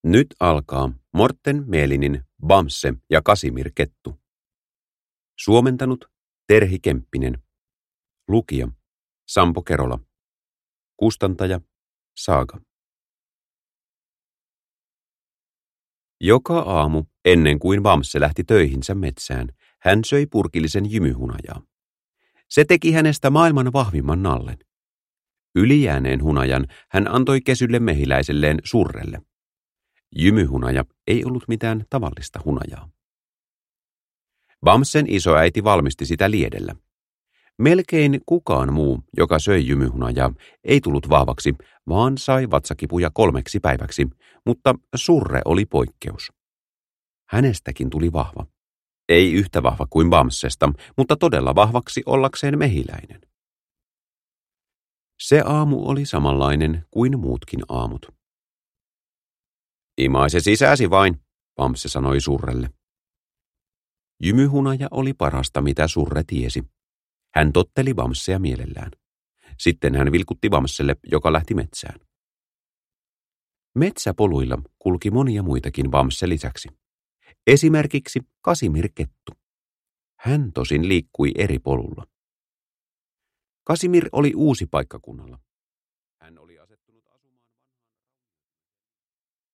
Nyt alkaa Morten Meelinin Bamse ja Kasimir Kettu. Suomentanut Terhi Kemppinen. Lukija Sampo Kerola. Kustantaja Saaga. Joka aamu, ennen kuin Bamse lähti töihinsä metsään, hän söi purkillisen jymyhunajaa. Se teki hänestä maailman vahvimman nallen. Ylijääneen hunajan hän antoi kesylle mehiläiselleen Surrelle. Jymyhunaja ei ollut mitään tavallista hunajaa. Bamsen isoäiti valmisti sitä liedellä. Melkein kukaan muu, joka söi jymyhunajaa, ei tullut vahvaksi, vaan sai vatsakipuja 3 päiväksi, mutta Surre oli poikkeus. Hänestäkin tuli vahva. Ei yhtä vahva kuin Bamsesta, mutta todella vahvaksi ollakseen mehiläinen. Se aamu oli samanlainen kuin muutkin aamut. Imaise sisäsi vain, Bamse sanoi Surrelle. Jymyhunaja oli parasta, mitä Surre tiesi. Hän totteli Bamsea mielellään. Sitten hän vilkutti Bamselle, joka lähti metsään. Metsäpoluilla kulki monia muitakin Bamse lisäksi. Esimerkiksi Kasimir Kettu. Hän tosin liikkui eri polulla. Kasimir oli uusi paikkakunnalla.